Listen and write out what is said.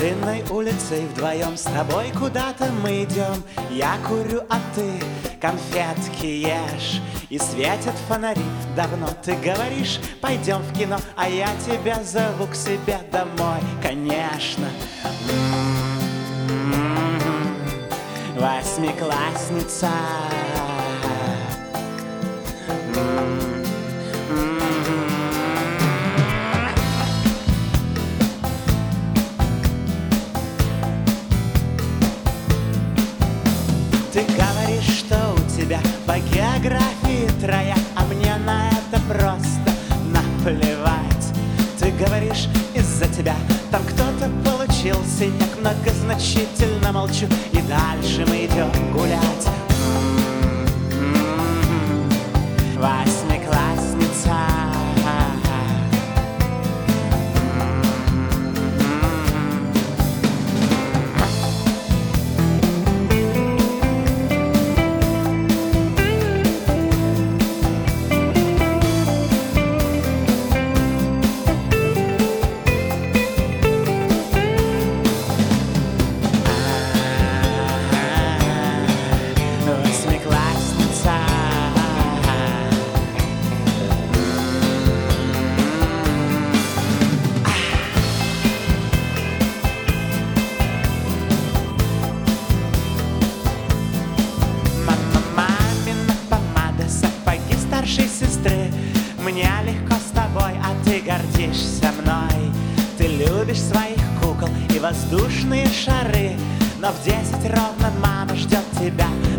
пустынной улицей вдвоем с тобой куда-то мы идем. Я курю, а ты конфетки ешь. И светят фонари, давно ты говоришь, пойдем в кино, а я тебя зову к себе домой, конечно. Восьмиклассница. Ты говоришь, что у тебя по географии трояк, а мне на это просто наплевать. Ты говоришь, из-за тебя там кто-то получил синяк, многозначительно молчу, и дальше мы идем гулять. Восьмиклассница. Мне легко с тобой, а ты гордишься мной. Ты любишь своих кукол и воздушные шары, но в 10 ровно мама ждет тебя